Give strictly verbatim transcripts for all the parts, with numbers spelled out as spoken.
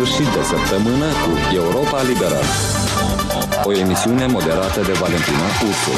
sfârșit de săptămână cu Europa Liberă. O emisiune moderată de Valentina Ursu.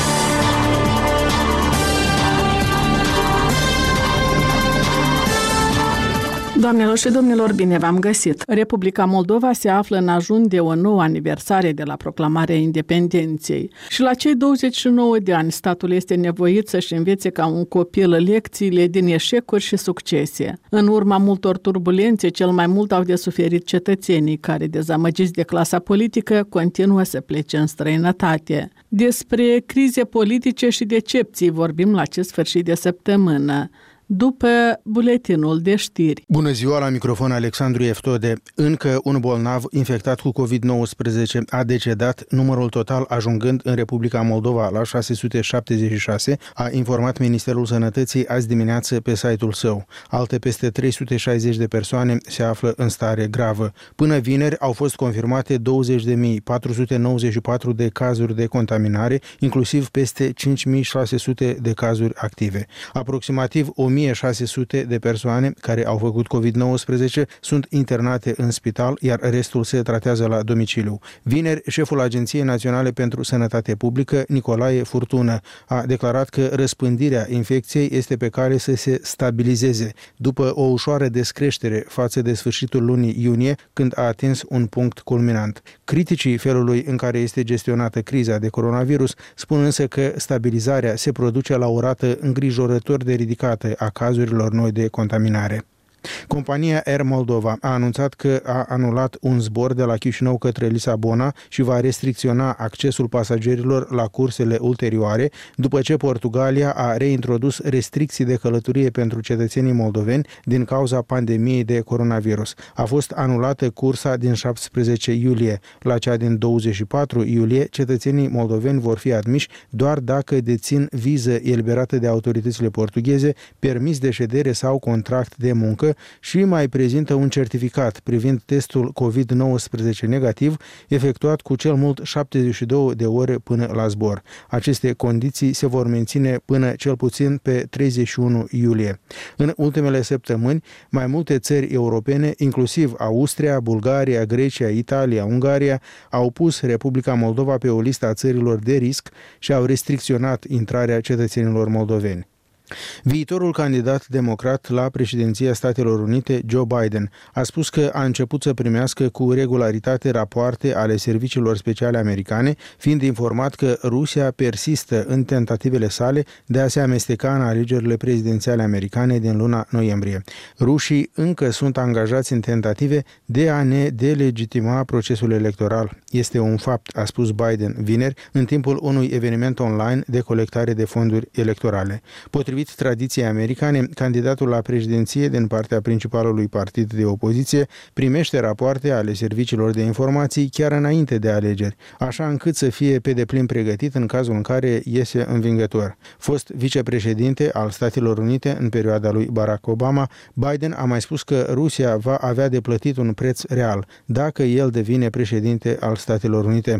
Doamnelor și domnilor, bine v-am găsit! Republica Moldova se află în ajun de o nouă aniversare de la proclamarea independenței și la cei douăzeci și nouă de ani statul este nevoit să-și învețe ca un copil lecțiile din eșecuri și succese. În urma multor turbulențe, cel mai mult au de suferit cetățenii care, dezamăgiți de clasa politică, continuă să plece în străinătate. Despre crize politice și decepții vorbim la acest sfârșit de săptămână, după buletinul de știri. Bună ziua, la microfon Alexandru Eftode. Încă un bolnav infectat cu covid nouăsprezece a decedat, numărul total ajungând în Republica Moldova la șase sute șaptezeci și șase, a informat Ministerul Sănătății azi dimineață pe site-ul său. Alte peste trei sute șaizeci de persoane se află în stare gravă. Până vineri au fost confirmate douăzeci de mii patru sute nouăzeci și patru de cazuri de contaminare, inclusiv peste cinci mii șase sute de cazuri active. Aproximativ o mie șase sute de persoane care au făcut covid nouăsprezece sunt internate în spital, iar restul se tratează la domiciliu. Vineri, șeful Agenției Naționale pentru Sănătate Publică, Nicolae Furtună, a declarat că răspândirea infecției este pe cale să se stabilizeze, după o ușoară descreștere față de sfârșitul lunii iunie, când a atins un punct culminant. Criticii felului în care este gestionată criza de coronavirus spun însă că stabilizarea se produce la o rată îngrijorător de ridicată a cazurilor noi de contaminare. Compania Air Moldova a anunțat că a anulat un zbor de la Chișinău către Lisabona și va restricționa accesul pasagerilor la cursele ulterioare, după ce Portugalia a reintrodus restricții de călătorie pentru cetățenii moldoveni din cauza pandemiei de coronavirus. A fost anulată cursa din șaptesprezece iulie. La cea din douăzeci și patru iulie, cetățenii moldoveni vor fi admiși doar dacă dețin viză eliberată de autoritățile portugheze, permis de ședere sau contract de muncă și mai prezintă un certificat privind testul covid nouăsprezece negativ efectuat cu cel mult șaptezeci și două de ore până la zbor. Aceste condiții se vor menține până cel puțin pe treizeci și unu iulie. În ultimele săptămâni, mai multe țări europene, inclusiv Austria, Bulgaria, Grecia, Italia, Ungaria, au pus Republica Moldova pe o listă a țărilor de risc și au restricționat intrarea cetățenilor moldoveni. Viitorul candidat democrat la președinția Statelor Unite, Joe Biden, a spus că a început să primească cu regularitate rapoarte ale serviciilor speciale americane, fiind informat că Rusia persistă în tentativele sale de a se amesteca în alegerile prezidențiale americane din luna noiembrie. Rușii încă sunt angajați în tentative de a ne delegitima procesul electoral. Este un fapt, a spus Biden vineri, în timpul unui eveniment online de colectare de fonduri electorale. Potrivit tradiției americane, candidatul la președinție din partea principalului partid de opoziție primește rapoarte ale serviciilor de informații chiar înainte de alegeri, așa încât să fie pe deplin pregătit în cazul în care iese învingător. Fost vicepreședinte al Statelor Unite în perioada lui Barack Obama, Biden a mai spus că Rusia va avea de plătit un preț real dacă el devine președinte al Statelor Unite.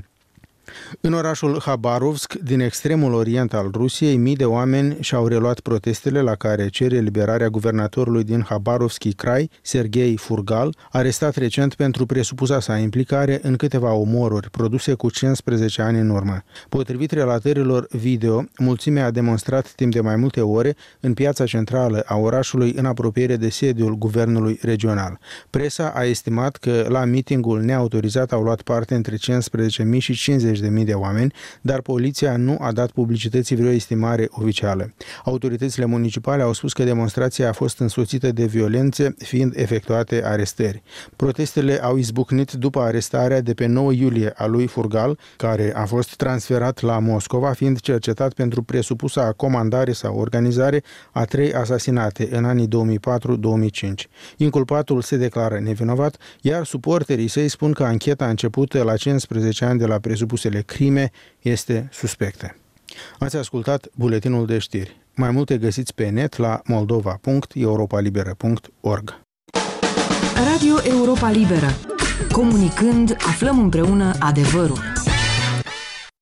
În orașul Habarovsk, din extremul orient al Rusiei, mii de oameni și-au reluat protestele la care cere eliberarea guvernatorului din Habarovski Krai, Sergei Furgal, arestat recent pentru presupusa sa implicare în câteva omoruri produse cu cincisprezece ani în urmă. Potrivit relatărilor video, mulțimea a demonstrat timp de mai multe ore în piața centrală a orașului, în apropiere de sediul guvernului regional. Presa a estimat că la mitingul neautorizat au luat parte între cincisprezece mii și cincizeci de mii de oameni, dar poliția nu a dat publicității vreo estimare oficială. Autoritățile municipale au spus că demonstrația a fost însoțită de violențe, fiind efectuate arestări. Protestele au izbucnit după arestarea de pe nouă iulie a lui Furgal, care a fost transferat la Moscova, fiind cercetat pentru presupusa comandare sau organizare a trei asasinate în anii două mii patru două mii cinci. Inculpatul se declară nevinovat, iar suporterii săi spun că ancheta începută la cincisprezece ani de la presupusele crime este suspectă. Ați ascultat buletinul de știri. Mai multe găsiți pe net la moldova punct europa liberă punct org. Radio Europa Liberă. Comunicând, aflăm împreună adevărul.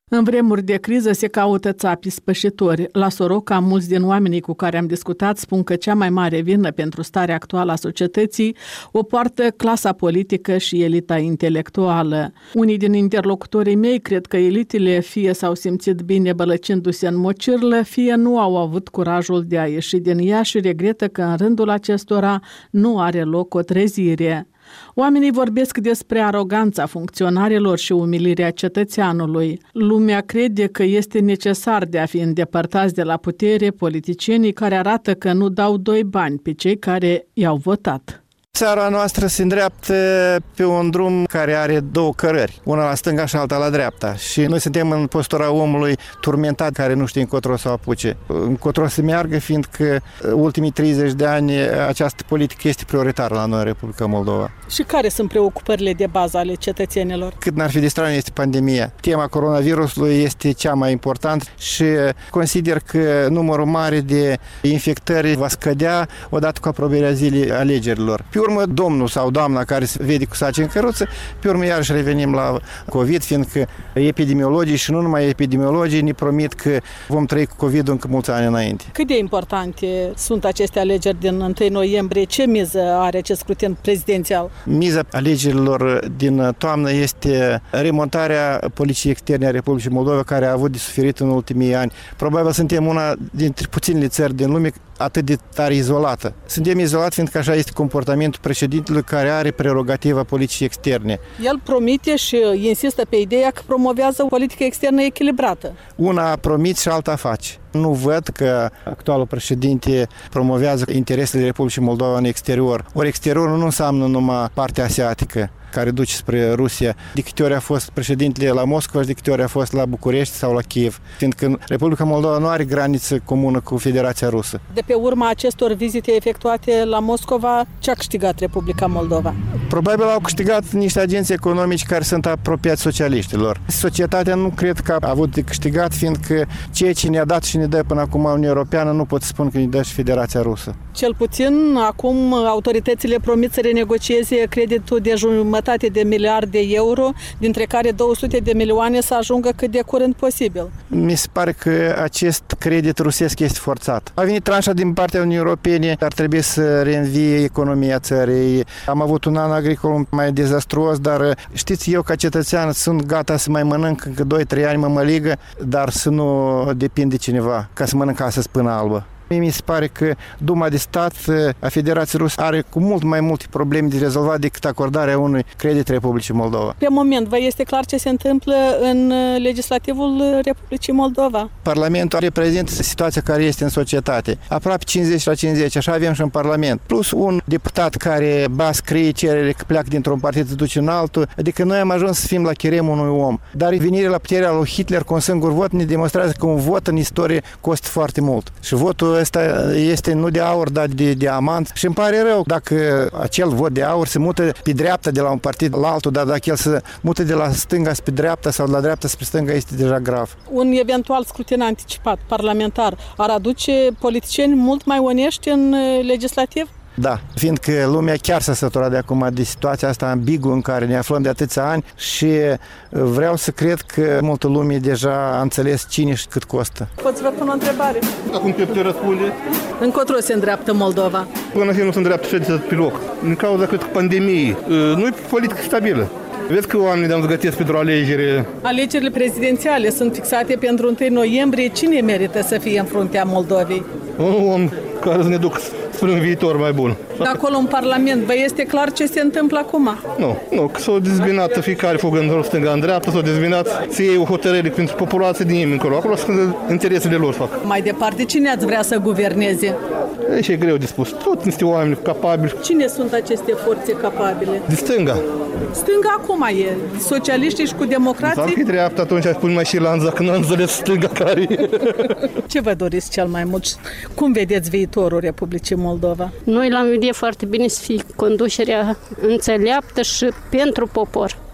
În vremuri de criză se caută țapii spășitori. La Soroca, mulți din oamenii cu care am discutat spun că cea mai mare vină pentru starea actuală a societății o poartă clasa politică și elita intelectuală. Unii din interlocutorii mei cred că elitele fie s-au simțit bine bălăcindu-se în mocirlă, fie nu au avut curajul de a ieși din ea și regretă că în rândul acestora nu are loc o trezire. Oamenii vorbesc despre aroganța funcționarilor și umilirea cetățeanului. Lumea crede că este necesar de a fi îndepărtați de la putere politicienii care arată că nu dau doi bani pe cei care i-au votat. Țara noastră se îndreaptă pe un drum care are două cărări, una la stânga și alta la dreapta. Și noi suntem în postura omului turmentat care nu știe încotro să o apuce. Încotro să meargă, fiindcă ultimii treizeci de ani această politică este prioritară la noi în Republica Moldova. Și care sunt preocupările de bază ale cetățenilor? Cât n-ar fi de straniu este pandemia. Tema coronavirusului este cea mai importantă și consider că numărul mare de infectări va scădea odată cu apropierea zilei alegerilor. Pe urmă, domnul sau doamna care se vede cu saci în căruță, pe urmă iarăși revenim la COVID, fiindcă epidemiologii și nu numai epidemiologii ne promit că vom trăi cu COVID încă mulți ani înainte. Cât de importante sunt aceste alegeri din întâi noiembrie? Ce miză are acest scrutin prezidențial? Miza alegerilor din toamnă este remontarea politicii externe a Republicii Moldova, care a avut de suferit în ultimii ani. Probabil suntem una dintre puținele țări din lume atât de tare izolată. Suntem izolați fiindcă așa este comportamentul președintelui, care are prerogativa politicii externe. El promite și insistă pe ideea că promovează o politică externă echilibrată. Una promit și alta face. Nu văd că actualul președinte promovează interesele Republicii Moldova în exterior. Ori exteriorul nu înseamnă numai partea asiatică care duce spre Rusia. De câte ori a fost președintele la Moscova și de câte ori a fost la București sau la Kiev, fiindcă Republica Moldova nu are graniță comună cu Federația Rusă. De pe urma acestor vizite efectuate la Moscova, ce a câștigat Republica Moldova? Probabil au câștigat niște agenți economici care sunt apropiați socialiștilor. Societatea nu cred că a avut de câștigat, fiindcă ceea ce ne-a dat și ne dă până acum Uniunea Europeană nu pot spune că ne dă și Federația Rusă. Cel puțin, acum autoritățile promit să renegocieze creditul de jumătate de miliard de euro, dintre care două sute de milioane să ajungă cât de curând posibil. Mi se pare că acest credit rusesc este forțat. A venit tranșa din partea Uniunii Europene, ar trebui să reînvie economia țării. Am avut un an agricol mai dezastruos, dar știți, eu ca cetățean sunt gata să mai mănânc încă doi trei ani mămăligă, dar să nu depind de cineva, ca să mănânc astăzi până albă. Mi se pare că Duma de Stat a Federației Ruse are cu mult mai multe probleme de rezolvat decât acordarea unui credit Republicii Moldova. Pe moment, vă este clar ce se întâmplă în legislativul Republicii Moldova? Parlamentul reprezintă situația care este în societate. Aproape cincizeci la cincizeci, așa avem și în Parlament. Plus un deputat care ba scrie cerere că pleacă dintr-un partid să duce în altul. Adică noi am ajuns să fim la cheremul unui om. Dar venirea la puterea lui Hitler cu un singur vot ne demonstrează că un vot în istorie costă foarte mult. Și votul ăsta este nu de aur, dar de diamant. Și îmi pare rău dacă acel vot de aur se mută pe dreapta de la un partid la altul, dar dacă el se mută de la stânga spre dreapta sau de la dreapta spre stânga, este deja grav. Un eventual scrutin anticipat parlamentar ar aduce politicieni mult mai onești în legislativ? Da, fiindcă lumea chiar s-a săturat de acum de situația asta ambiguă în care ne aflăm de atâția ani și vreau să cred că multă lume deja a înțeles cine și cât costă. Pot să vă pun o întrebare? Acum te putem răspunde. Încotro se îndreaptă Moldova? Până acum nu se îndreaptă și pe loc. Din cauza, cred că, pandemiei. Nu e politică stabilă. Vezi că oamenii de-am zgătesc pentru alegeri. Alegerile prezidențiale sunt fixate pentru întâi noiembrie. Cine merită să fie în fruntea Moldovei? Un om care să ne ducă spre un viitor mai bun. De acolo în Parlament, vă este clar ce se întâmplă acum? Nu, nu, că s-au dezbinat fiecare fugând în stânga, în dreapta, s-au dezbinat să iei o hotărâre pentru populație din nimeni încolo. Acolo sunt interesele lor fac. Mai departe, cine ați vrea să guverneze? Aici e greu de spus. Tot niște oameni capabili. Cine sunt aceste forțe capabile? De stânga. Stânga acum e. Socialiștii și cu democrații? Dacă e dreapta, atunci spun mai și lanza, că nu am înțeles stânga care e. Ce vă doriți cel mai mult? Cum vedeți viitorul Republicii Moldova? Noi l-am vedea foarte bine să fie conducerea înțeleaptă și pentru popor.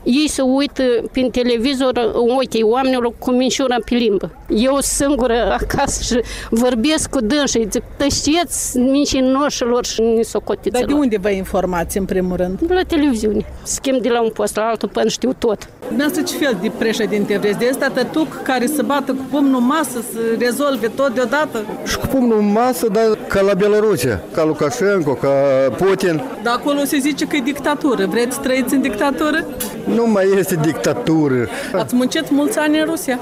Ei se uită prin televizor în ochii oamenilor cu minciuna pe limbă. Eu singură acasă și vorbesc cu dânsii, zic, tășeți mincinoșilor și nisocotiților. Dar de unde vă informați în primul rând? De la televiziune. Schimb de la un post la altul până știu tot. Dumneavoastră ce fel de președinte vreți? De ăsta tătuc care să bată cu pumnul în masă, să rezolve tot deodată? Și cu pumnul în masă, dar ca la Belarusia, ca Lukashenko, ca Putin. Dar acolo se zice că e dictatură. Vreți să trăiți în dictatură? Nu mai este dictatură. Ați muncit mulți ani în Rusia?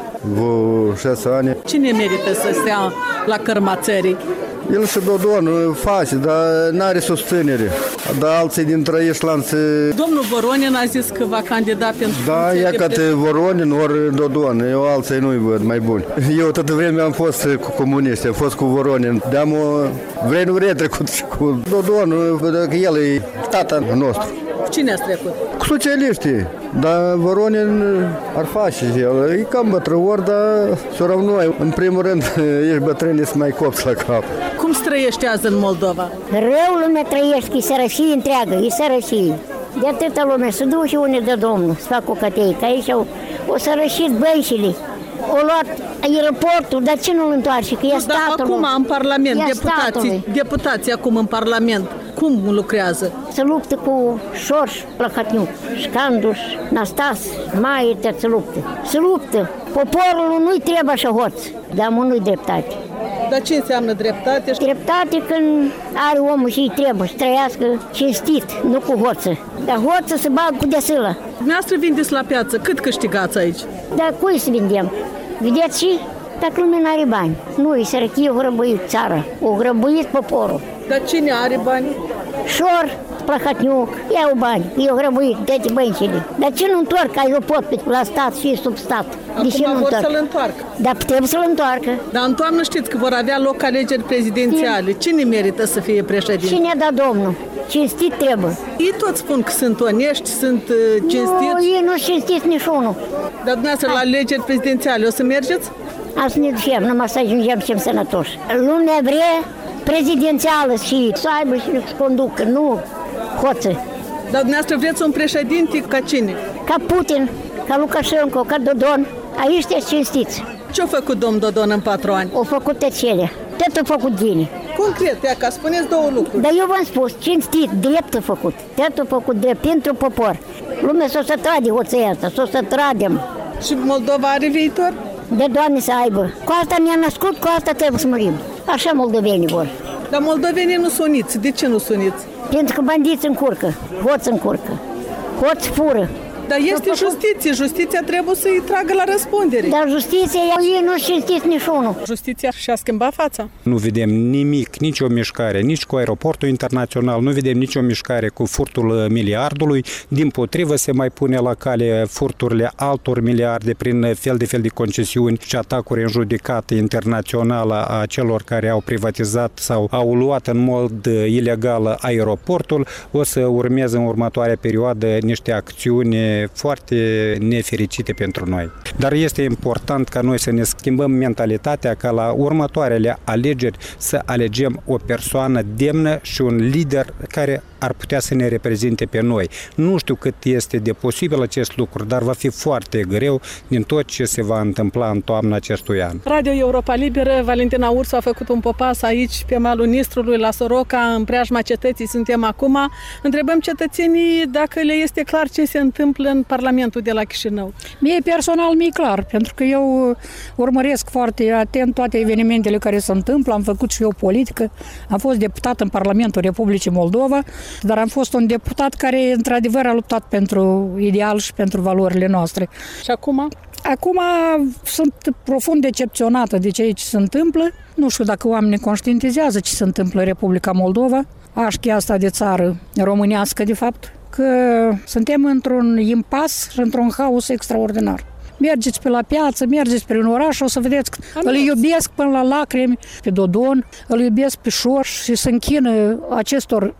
Vă șase ani. Cine merită să stea la cărma țării? El și Dodon face, dar n-are susținere. Dar alții din Trăieșlanțe... Domnul Voronin a zis că va candida pentru... Da, ia ca te Voronin ori Dodon. Eu alții nu-i văd mai buni. Eu toată vremea am fost cu comuniști, am fost cu Voronin. De-am vrei nu vrei trecut și cu Dodon, că el e tata nostru. Cine ați trecut? Cu socialiștii. Dar Voronin ar face el. E cam bătrân, dar să rămână. În primul rând, ești bătrâni să mai copți la cap. Cum străiește azi în Moldova? Rău lume trăiește, e sărășie întreagă, e sărășie. De atâta lume se duce unde de Domnul, să facă o cătei, că aici au, o sărășit bănșile. O luat aeroportul, dar ce nu-l întoarce? Că e Dar statul. acum în Parlament, E deputații, statului. deputații acum în Parlament, cum lucrează? Se luptă cu Șorș, Plăcătniuc, Scanduș, Nastas, mai se luptă. Se luptă. Poporul nu-i trebuie așa hoț, dar nu-i dreptate. Dar ce înseamnă dreptate? Dreptate când are omul și îi trebuie să trăiască cinstit, nu cu hoță. Dar hoță se bagă cu desâlă. Dumneavoastră vindeți la piață, cât câștigați aici? Dar cui să vindem? Vedeți și? Dacă lumea n-are bani. Nu, e sărăchie, o grăbăit țara, o grăbăit poporul. Dar cine are bani? Șor, Plăcătniuc, iau bani, eu grăbăit, dă-te băncile. Dar ce nu întorc aeroportul la stat și sub stat? De ce Acum nu vor întorc? să-l întoarcă. Dar putem să-l întoarcă. Dar în toamnă știți că vor avea loc alegeri prezidențiale. Cine merită să fie președinte? Cine a dat Domnul? Cinstit trebuie. Ei tot spun că sunt onești, sunt uh, cinstiți. Nu, ei nu cinstiți niciunul. Dar dumneavoastră la alegeri prezidențiale o să mergeți? Am să ne ducem, numai să ajungem și sănătoși. Lumea vrea prezidențială și să aibă și să conducă, nu hoță. Dar dumneavoastră vreți un președinte ca cine? Ca Putin, ca Lukashenko, ca Dodon, aici sunteți cinstiți. Ce-a făcut domnul Dodon în patru ani? Au făcut tăcele, tot a făcut bine. Concret, ia ca spuneți două lucruri. Dar eu v-am spus, cinstit, drept a făcut, tot a făcut drept pentru popor. Lumea s-o să trage hoția asta, s-o să tragem. Și Moldova are viitor? De Doamne să aibă. Cu asta ne-am născut, cu asta trebuie să murim. Așa moldovenii vor. Dar moldovenii nu sunt uniți. De ce nu sunt uniți? Pentru că bandiți încurcă, hoți încurcă, hoți fură. Dar este justiție. Justiția trebuie să-i tragă la răspundere. Dar justiția, ei nu știți niciunul. Justiția și-a schimbat fața. Nu vedem nimic, nicio mișcare, nici cu aeroportul internațional, nu vedem nicio mișcare cu furtul miliardului. Dimpotrivă se mai pune la cale furturile altor miliarde prin fel de fel de concesiuni și atacuri în judecată internațională a celor care au privatizat sau au luat în mod ilegal aeroportul. O să urmeze în următoarea perioadă niște acțiuni foarte nefericite pentru noi. Dar este important ca noi să ne schimbăm mentalitatea ca la următoarele alegeri să alegem o persoană demnă și un lider care ar putea să ne reprezinte pe noi. Nu știu cât este de posibil acest lucru, dar va fi foarte greu din tot ce se va întâmpla în toamna acestui an. Radio Europa Liberă, Valentina Ursu a făcut un popas aici pe malul Nistrului la Soroca, în preajma cetății suntem acum. Întrebăm cetățenii dacă le este clar ce se întâmplă în Parlamentul de la Chișinău. Mie personal mi-e clar, pentru că eu urmăresc foarte atent toate evenimentele care se întâmplă, am făcut și eu politică, am fost deputat în Parlamentul Republicii Moldova, dar am fost un deputat care într-adevăr a luptat pentru ideal și pentru valorile noastre. Și acum? Acum sunt profund decepționată de ceea ce se întâmplă. Nu știu dacă oamenii conștientizează ce se întâmplă în Republica Moldova, așchi asta de țară românească de fapt, că suntem într-un impas și într-un haos extraordinar. Mergeți pe la piață, mergeți prin oraș, o să vedeți că îl iubesc până la lacrimi pe Dodon, îl iubesc pe Șorș și se închină acestor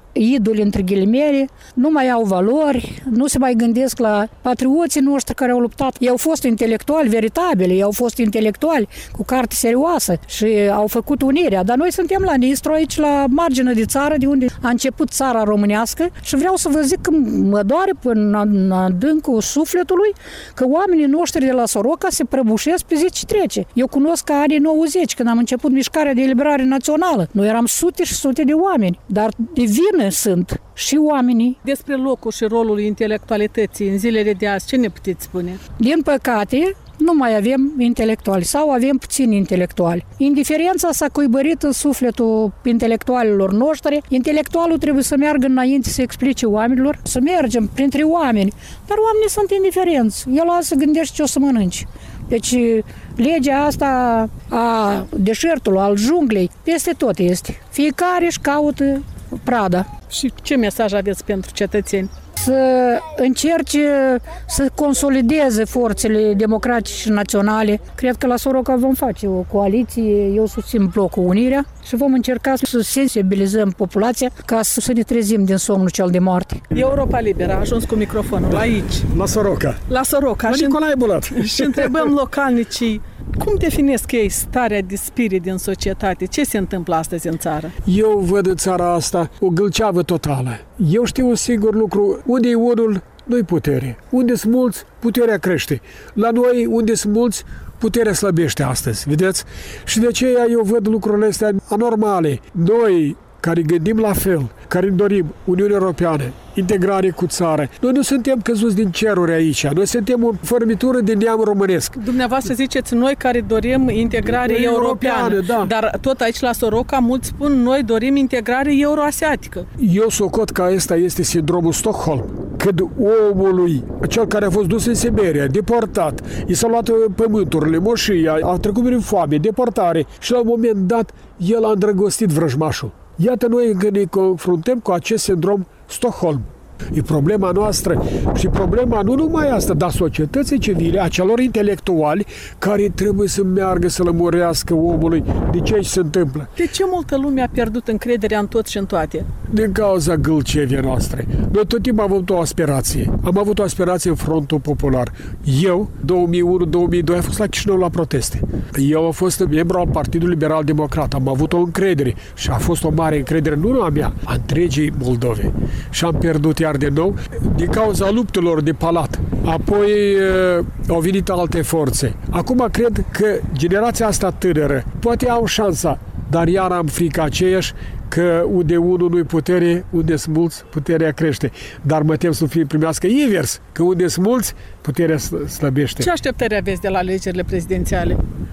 idoli între ghilimele, nu mai au valori, nu se mai gândesc la patrioții noștri care au luptat. Ei au fost intelectuali veritabili, ei au fost intelectuali cu carte serioasă și au făcut unirea, dar noi suntem la Nistru, aici la marginea de țară, de unde a început țara românească și vreau să vă zic că mă doare până în adâncul sufletului că oamenii noștri de la Soroca se prăbușesc pe zi ce trece. Eu cunosc că anii nouăzeci, când am început mișcarea de eliberare națională. Noi eram sute și sute de oameni, dar de vină sunt și oamenii. Despre locul și rolul intelectualității în zilele de azi, ce ne puteți spune? Din păcate, nu mai avem intelectuali sau avem puțini intelectuali. Indiferența s-a cuibărit în sufletul intelectualilor noștri. Intelectualul trebuie să meargă înainte să explice oamenilor, să mergem printre oameni. Dar oamenii sunt indiferenți. El lasă să gândește ce o să mănânci. Deci legea asta a deșertului, al junglei, peste tot este. Fiecare își caută prada. Și ce mesaj aveți pentru cetățeni? Să încerce să consolideze forțele democratice și naționale. Cred că la Soroca vom face o coaliție, eu susțin blocul Unirea și vom încerca să sensibilizăm populația ca să ne trezim din somnul cel de moarte. Europa Liberă a ajuns cu microfonul aici. La Soroca. La Soroca. La Nicolae Bulat. Și întrebăm localnicii, cum definesc ei starea de spirit din societate? Ce se întâmplă astăzi în țară? Eu văd în țara asta o gâlceavă totală. Eu știu un singur lucru, unde e unul, nu-i putere. Unde sunt mulți, puterea crește. La noi, unde sunt mulți, puterea slăbește astăzi, vedeți? Și de aceea eu văd lucrurile astea anormale. Noi, care gândim la fel, care dorim Uniunea Europeană, integrare cu țară. Noi nu suntem căzuți din ceruri aici, noi suntem o formitură de neam românesc. Dumneavoastră ziceți noi care dorim integrare europeană, europeană da. Dar tot aici la Soroca mulți spun noi dorim integrare euroasiatică. Eu socot că ăsta este sindromul Stockholm. Când omului, cel care a fost dus în Siberia, deportat, i s-au luat pământurile, moșia, a trecut prin foame, deportare și la un moment dat el a îndrăgostit vrăjmașul. Iată noi că ne confruntăm cu acest sindrom Stockholm. E problema noastră și problema nu numai asta, dar societății civile, a celor intelectuali care trebuie să meargă să lămurească omului de ce se întâmplă. De ce multă lume a pierdut încrederea în tot și în toate? Din cauza gâlceviei noastre. Noi tot timpul am avut o aspirație. Am avut o aspirație în Frontul Popular. Eu, două mii unu două mii doi, am fost la Chișinău la proteste. Eu am fost membru al Partidului Liberal Democrat. Am avut o încredere și a fost o mare încredere, nu numai a mea, a întregii Moldove. Și am pierdut iar de nou din cauza luptelor de palat. Apoi uh, au venit alte forțe. Acum cred că generația asta tânără poate au șansa, dar iar am frică aceeași că unde unul nu-i putere, unde sunt mulți, puterea crește. Dar mă tem să nu fie primească invers, că unde sunt mulți, puterea slăbește. Ce așteptări aveți de la alegerile prezidențiale?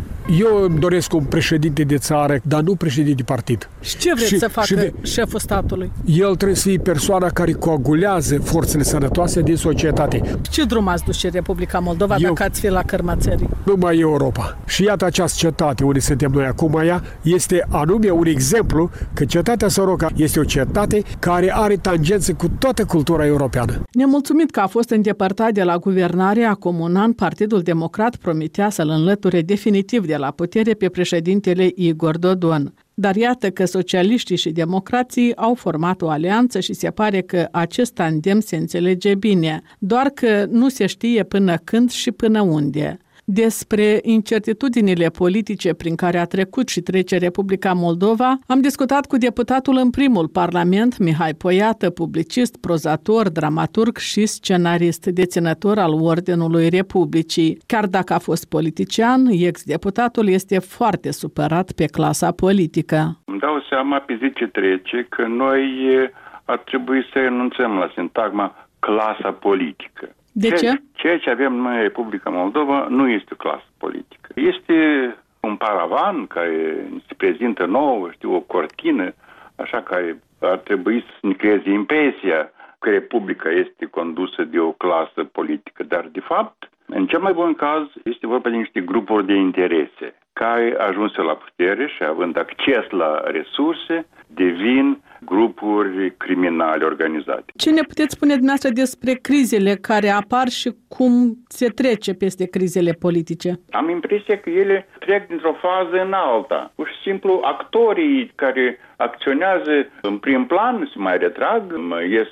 Eu îmi doresc un președinte de țară, dar nu președinte de partid. Și ce vreți și, să facă de, șeful statului? El trebuie să fie persoana care coagulează forțele sănătoase din societate. Ce drum ați duce Republica Moldova Eu, dacă ați fi la cărma țării? Numai Europa. Și iată această cetate unde suntem noi acum, ea este anume un exemplu că cetatea Soroca este o cetate care are tangențe cu toată cultura europeană. Nemulțumit că a fost îndepărtat de la guvernare acum un an, Partidul Democrat promitea să-l înlăture definitiv de la putere pe președintele Igor Dodon. Dar iată că socialiștii și democrații au format o alianță și se pare că acest tandem se înțelege bine, doar că nu se știe până când și până unde. Despre incertitudinile politice prin care a trecut și trece Republica Moldova, am discutat cu deputatul în primul parlament, Mihai Poiată, publicist, prozator, dramaturg și scenarist, deținător al Ordinului Republicii. Chiar dacă a fost politician, ex-deputatul este foarte supărat pe clasa politică. Îmi dau seama pe zi ce trece că noi ar trebui să renunțăm la sintagma clasa politică. De ce? Ceea ce avem noi în Republica Moldova nu este o clasă politică. Este un paravan care se prezintă nouă, știu, o cortină, așa, care ar trebui să ne creeze impresia că Republica este condusă de o clasă politică. Dar, de fapt, în cel mai bun caz, este vorba de niște grupuri de interese care, ajunse la putere și având acces la resurse, devin grupuri criminale organizate. Ce ne puteți spune dumneavoastră despre crizele care apar și cum se trece peste crizele politice? Am impresia că ele trec dintr-o fază în alta. Pur și simplu, actorii care acționează în prim plan se mai retrag, mai ies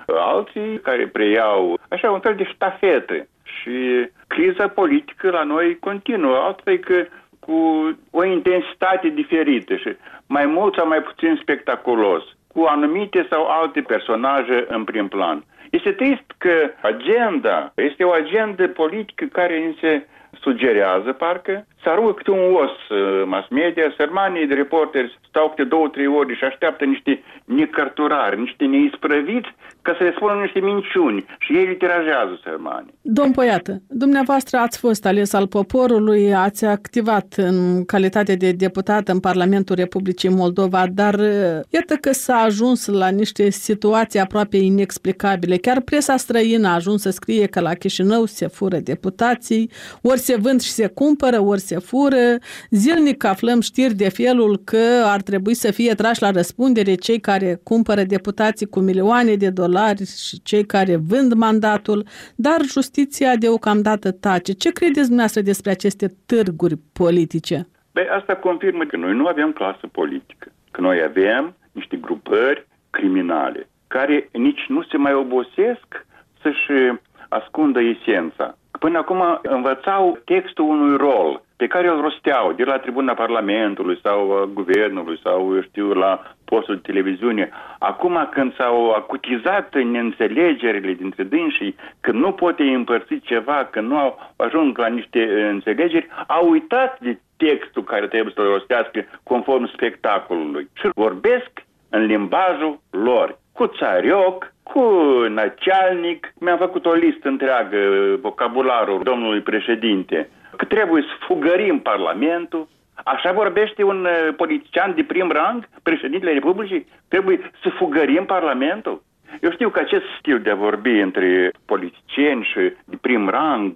alții care preiau așa un fel de ștafetă. Și criza politică la noi continuă. Asta e că cu o intensitate diferită și mai mult sau mai puțin spectaculos, cu anumite sau alte personaje în prim plan. Este trist că agenda este o agendă politică care ni se sugerează, parcă, să aruncă câte un os mass media, sărmanii de reporteri stau câte două, trei ori și așteaptă niște necărturari, niște neisprăviți ca să le spună niște minciuni și ei îi tirajează sărmanii. Domn Poiată, dumneavoastră ați fost ales al poporului, ați activat în calitate de deputat în Parlamentul Republicii Moldova, dar iată că s-a ajuns la niște situații aproape inexplicabile. Chiar presa străină a ajuns să scrie că la Chișinău se fură deputații, ori se vând și se cumpără, ori se fură. Zilnic aflăm știri de felul că ar trebui să fie trași la răspundere cei care cumpără deputații cu milioane de dolari și cei care vând mandatul, dar justiția deocamdată tace. Ce credeți dumneavoastră despre aceste târguri politice? Băi, asta confirmă că noi nu avem clasă politică, că noi avem niște grupări criminale care nici nu se mai obosesc să-și ascundă esența. Până acum învățau textul unui rol pe care îl rosteau de la tribuna Parlamentului sau a Guvernului sau, eu știu, la postul de televiziune. Acum, când s-au acutizat neînțelegerile dintre dânsii, când nu poate împărți ceva, când nu au ajuns la niște înțelegeri, au uitat de textul care trebuie să-l rostească conform spectacolului și vorbesc în limbajul lor, cu țarioc, cu nacealnic. Mi-am făcut o listă întreagă, vocabularul domnului președinte, că trebuie să fugărim Parlamentul. Așa vorbește un politician de prim rang, președintele Republicii? Trebuie să fugărim Parlamentul? Eu știu că acest stil de a vorbi între politicieni și de prim rang,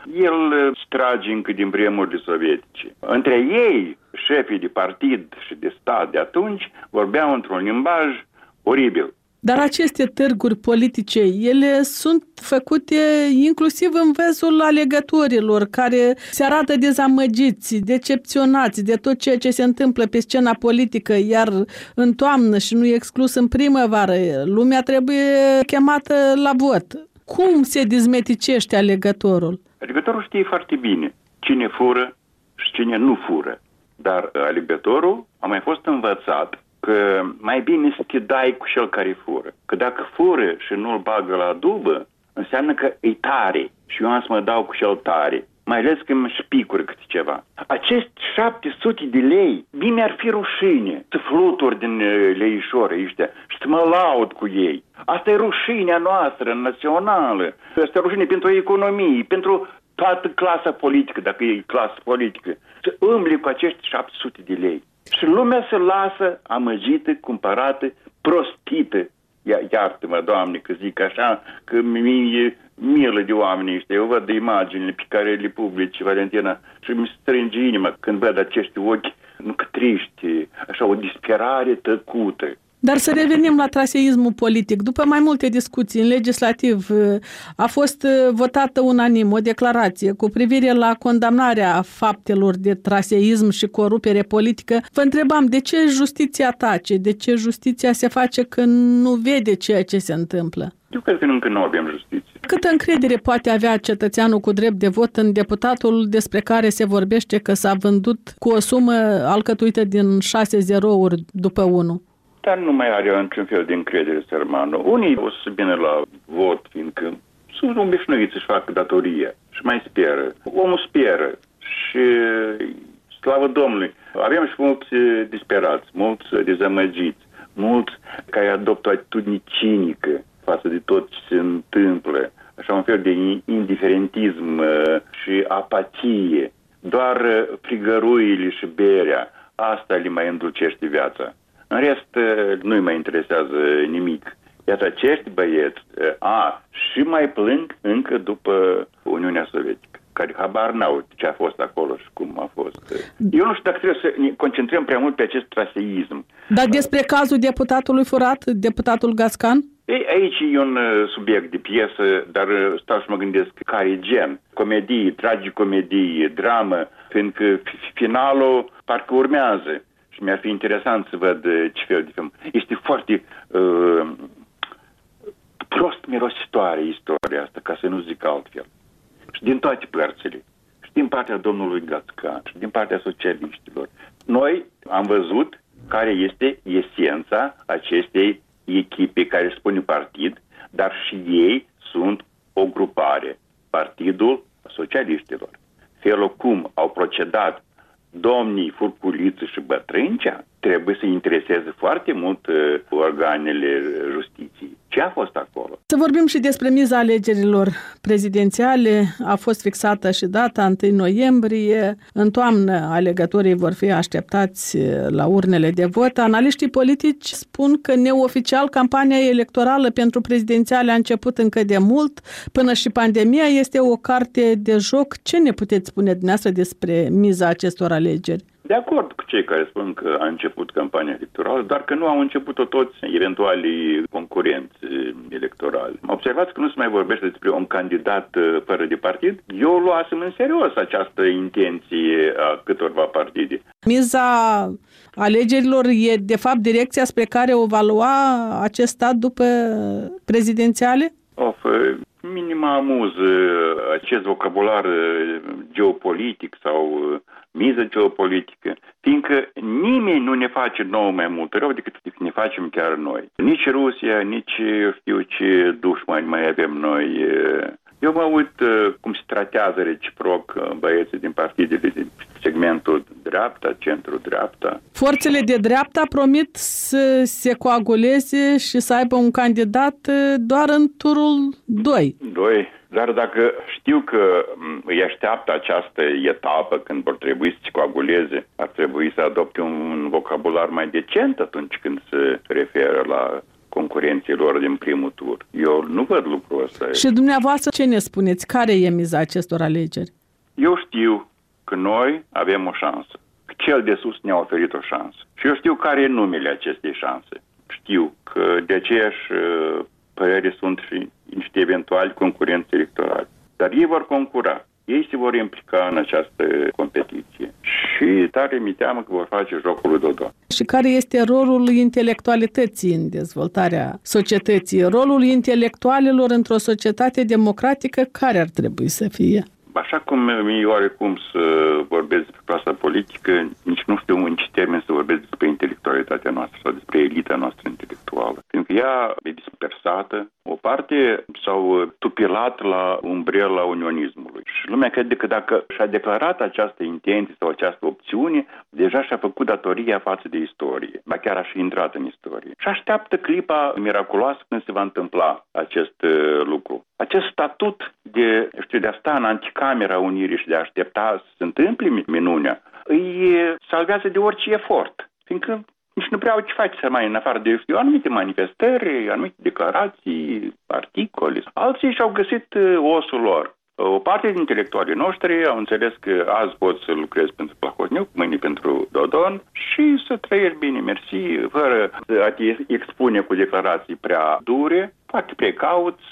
el trage încă din vremurile sovietice. Între ei, șefii de partid și de stat de atunci, vorbeau într-un limbaj oribil. Dar aceste târguri politice, ele sunt făcute inclusiv în văzul alegătorilor care se arată dezamăgiți, decepționați de tot ceea ce se întâmplă pe scena politică, iar în toamnă și nu exclus în primăvară, lumea trebuie chemată la vot. Cum se dezmeticește alegătorul? Alegătorul știe foarte bine cine fură și cine nu fură, dar alegătorul a mai fost învățat că mai bine să te dai cu cel care fură. Că dacă fură și nu-l bagă la dubă, înseamnă că e tare și eu am să mă dau cu cel tare. Mai ales că mă spicură câte ceva. Acești șapte sute de lei, bine ar fi rușine să fluturi din leișori ăștia și să mă laud cu ei. Asta e rușinea noastră națională. Asta e rușine pentru economie, pentru toată clasa politică, dacă e clasă politică. Să îmbli cu acești șapte sute de lei. Și lumea se lasă amăgită, cumpărată, prostită. Ia, iartă-mă, Doamne, că zic așa, că mi-e milă de oamenii ăștia. Eu văd de imaginile pe care le publici, Valentina, și mi strânge inima când văd acești ochi, nu că triști, așa o disperare tăcută. Dar să revenim la traseismul politic. După mai multe discuții în legislativ, a fost votată unanim o declarație cu privire la condamnarea faptelor de traseism și corupere politică. Vă întrebam, de ce justiția tace? De ce justiția se face când nu vede ceea ce se întâmplă? Eu cred că încă nu avem justiție. Câtă încredere poate avea cetățeanul cu drept de vot în deputatul despre care se vorbește că s-a vândut cu o sumă alcătuită din șase zerouri după unu? Dar nu mai are niciun fel de încredere sărmanul. Unii o să vină la vot, fiindcă sunt obișnuiți să-și facă datoria și mai speră. Omul speră și, slavă Domnului, avem și mulți disperați, mulți dezamăgiți, mulți care adoptă o atitudine cinică față de tot ce se întâmplă, așa un fel de indiferentism și apatie. Doar frigăruile și berea, asta le mai îndulcește viața. În rest, nu-i mai interesează nimic. Iată, acești băieți, a, și mai plâng încă după Uniunea Sovietică. care habar n-au ce a fost acolo și cum a fost. Eu nu știu dacă trebuie să ne concentrăm prea mult pe acest traseism. Dar despre cazul deputatului furat, deputatul Gascan? Ei, aici e un subiect de piesă, dar stau și mă gândesc care e gen. Comedie, tragicomedie, dramă, fiindcă finalul parcă urmează. Și mi-ar fi interesant să văd ce fel de film. Este foarte uh, prost mirositoare istoria asta, ca să nu zic altfel. Și din toate părțile. Și din partea domnului Gascan, și din partea socialiștilor. Noi am văzut care este esența acestei echipe care își spune partid, dar și ei sunt o grupare, Partidul Socialiștilor. Felul cum au procedat domnii Furculiță și Bătrâncea trebuie să intereseze foarte mult uh, organele justiției. Ce a fost acolo? Să vorbim și despre miza alegerilor prezidențiale. A fost fixată și data întâi noiembrie. În toamnă alegătorii vor fi așteptați la urnele de vot. Analiștii politici spun că neoficial campania electorală pentru prezidențiale a început încă de mult. Până și pandemia este o carte de joc. Ce ne puteți spune dumneavoastră despre miza acestor alegeri? De acord cu cei care spun că a început campania electorală, dar că nu au început-o toți eventualii concurenți electorali. Observați că nu se mai vorbește despre un candidat fără de partid. Eu luasem în serios această intenție a câtorva partide. Miza alegerilor e, de fapt, direcția spre care o va lua acest stat după prezidențiale? Of, minim mă amuză acest vocabular geopolitic sau miză geopolitică, fiindcă nimeni nu ne face nouă mai mult rău decât ne facem chiar noi. Nici Rusia, nici știu ce dușmani mai avem noi. Eu mă uit cum se tratează reciproc băieții din partidele din segmentul dreapta, centru-dreapta. Forțele de dreapta promit să se coaguleze și să aibă un candidat doar în turul doi. doi. Dar dacă știu că îi așteaptă această etapă când vor trebui să se coaguleze, ar trebui să adopte un vocabular mai decent atunci când se referă la concurenții lor din primul tur. Eu nu văd lucrul ăsta. Și dumneavoastră ce ne spuneți? Care e miza acestor alegeri? Eu știu că noi avem o șansă. Cel de sus ne-a oferit o șansă. Și eu știu care e numele acestei șanse. Știu că de aceeași părere sunt și niște eventuali concurenți electorali. Dar ei vor concura. Ei se vor implica în această competiție. Și tare mi teamă că vor face jocul lui Dodon. Și care este rolul intelectualității în dezvoltarea societății? Rolul intelectualilor într-o societate democratică care ar trebui să fie? Așa cum mi-e oarecum să vorbesc despre clasa politică, nici nu știu în ce termen să vorbesc despre intelectualitatea noastră sau despre elita noastră intelectuală. Pentru că ea e dispersată. O parte s-au tupilat la umbrela unionismului. Și lumea crede că dacă și-a declarat această intenție sau această opțiune, deja și-a făcut datoria față de istorie. Ba chiar a și intrat în istorie. Și așteaptă clipa miraculoasă când se va întâmpla acest lucru. Acest statut de, știu, de a sta în anticamera unirii și de a aștepta să se întâmple minunea, îi salvează de orice efort. Fiindcă nici nu prea au ce face să mai în afară de știu, anumite manifestări, anumite declarații, articole. Alții și-au găsit osul lor. O parte din intelectualii noștri au înțeles că azi poți să lucrezi pentru Plahotniuc, mâine pentru Dodon și să trăiești bine, mersi, fără a te expune cu declarații prea dure, foarte precauți.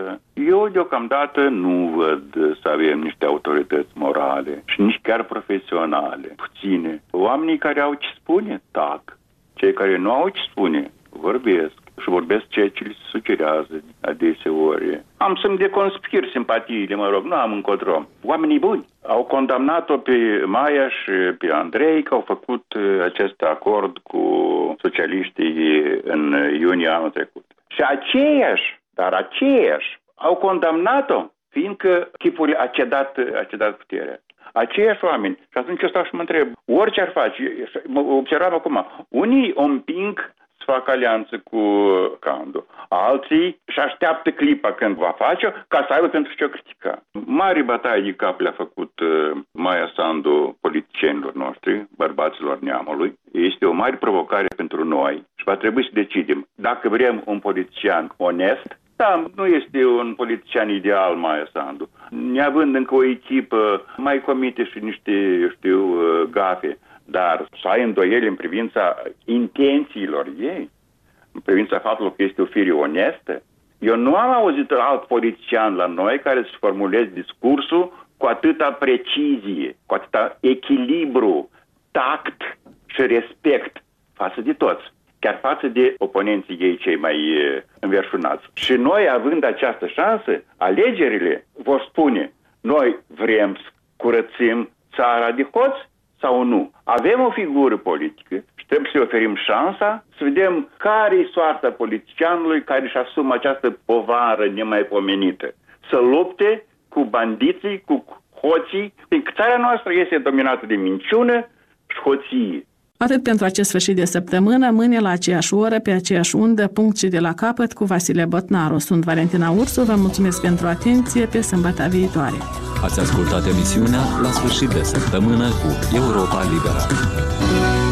Eu deocamdată nu văd să avem niște autorități morale și nici chiar profesionale, puține. Oamenii care au ce spune, tac. Cei care nu au ce spune, vorbesc. Și vorbesc ceea ce li se sugerează adeseori. Am să-mi deconspir simpatiile, mă rog, nu am încotro. Oamenii buni au condamnat-o pe Maia și pe Andrei că au făcut acest acord cu socialiștii în iunie anul trecut. Și aceiași, dar aceiași, au condamnat-o fiindcă chipul a cedat, a cedat puterea. Aceiași oameni. Și atunci eu stau și mă întreb, orice ar face, observam acum, unii o împing să facă alianță cu Candu. Alții și așteaptă clipa când va face-o ca să aibă pentru ce o critica. Mari bătaie de cap le-a făcut uh, Maia Sandu politicienilor noștri, bărbaților neamului. Este o mare provocare pentru noi și va trebui să decidem dacă vrem un politician onest Da, nu este un politician ideal, Maia Sandu. Neavând încă o echipă, mai comite și niște, eu știu, gafe, dar să ai îndoieli în privința intențiilor ei, în privința faptului că este o fire onestă. Eu nu am auzit alt politician la noi care să formuleze discursul cu atâta precizie, cu atâta echilibru, tact și respect față de toți, chiar față de oponenții ei cei mai înverșunați. Și noi, având această șansă, alegerile vor spune, noi vrem să curățim țara de hoți sau nu. Avem o figură politică și trebuie să-i oferim șansa să vedem care e soarta politicianului care își asumă această povară nemaipomenită. Să lupte cu bandiții, cu hoții, fiindcă țara noastră este dominată de minciună și hoție. Atât pentru acest sfârșit de săptămână, mâine la aceeași oră, pe aceeași undă, punct și de la capăt, cu Vasile Botnaru. Sunt Valentina Ursu, vă mulțumesc pentru atenție, pe sâmbătă viitoare. Ați ascultat emisiunea La sfârșit de săptămână cu Europa Liberă.